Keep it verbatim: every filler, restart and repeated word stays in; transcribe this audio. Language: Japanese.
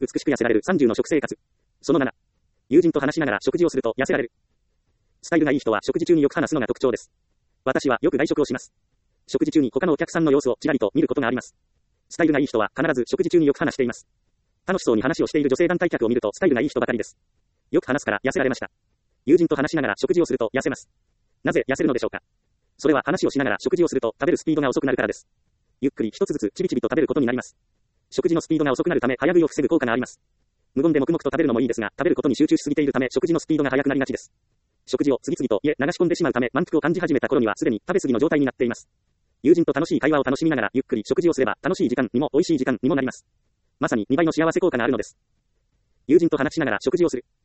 美しく痩せられるさんじゅうの食生活。そのなな。友人と話しながら食事をすると痩せられる。スタイルがいい人は食事中によく話すのが特徴です。私はよく外食をします。食事中に他のお客さんの様子をちらりと見ることがあります。スタイルがいい人は必ず食事中によく話しています。楽しそうに話をしている女性団体客を見るとスタイルがいい人ばかりです。よく話すから痩せられました。友人と話しながら食事をすると痩せます。なぜ痩せるのでしょうか。それは話をしながら食事をすると食べるスピードが遅くなるからです。ゆっくり一つずつちびちびと食べることになります。食事のスピードが遅くなるため早食いを防ぐ効果があります。無言で黙々と食べるのもいいですが、食べることに集中しすぎているため食事のスピードが速くなりがちです。食事を次々と家流し込んでしまうため満腹を感じ始めた頃にはすでに食べ過ぎの状態になっています。友人と楽しい会話を楽しみながらゆっくり食事をすれば楽しい時間にも美味しい時間にもなります。まさににばいの幸せ効果があるのです。友人と話しながら食事をする。